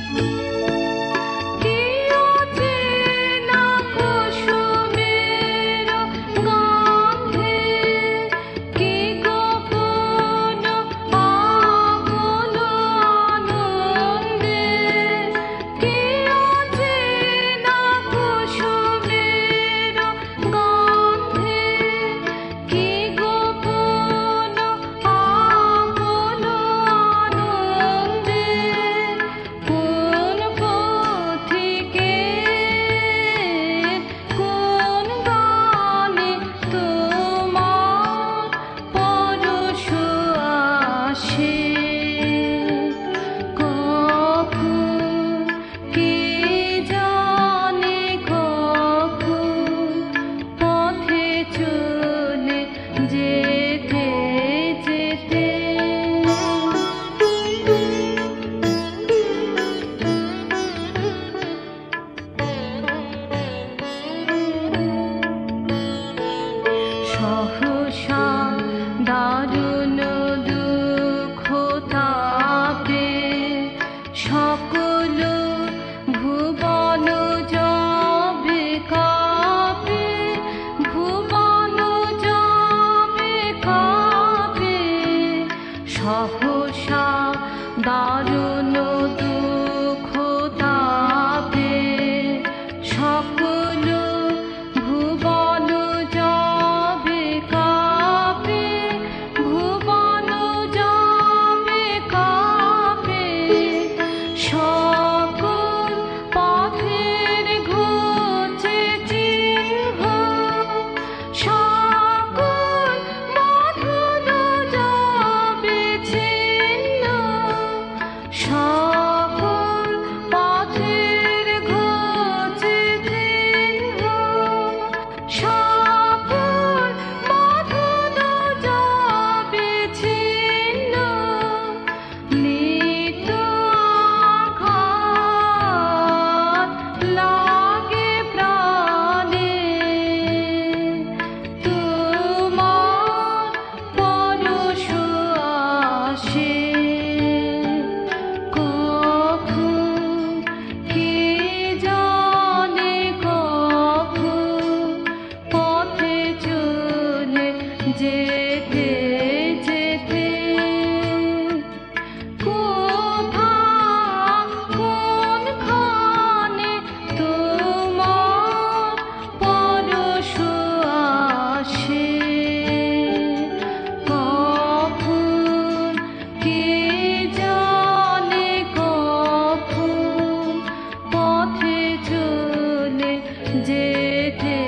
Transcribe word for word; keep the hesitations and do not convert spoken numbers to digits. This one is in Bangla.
সহসা দারুণ দুঃখ তাপে সকল ভুবন যাবে কাঁপে, ভুবন যাবে কাঁপে। সহসা দারুণ দুঃখ তাপে সকল ভুবন যাবে কাঁপে, ভুবন যাবে কাঁপে। সকল পথের ঘুচে চিহ্ন, সকল বাঁধন যাবে ছিন্ন। সকল পথের ঘুচে চিহ্ন, সকল বাঁধন যাবে ছিন্ন। নিত্য আঘাত লাগে প্রাণে, তোমার পরশ আসে। কখন কে জানে কখন পথে চলে যেতে যেতে কোথা কোনখানে তোমার পরশ আসে। কখন কে জানে কখন পথে চলে যেতে